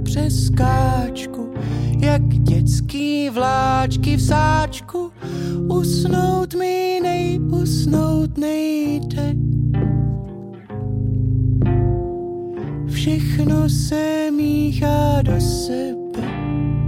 přeskáčku, jak dětský vláčky v sáčku. Usnout nejde. Všechno se míchá do sebe.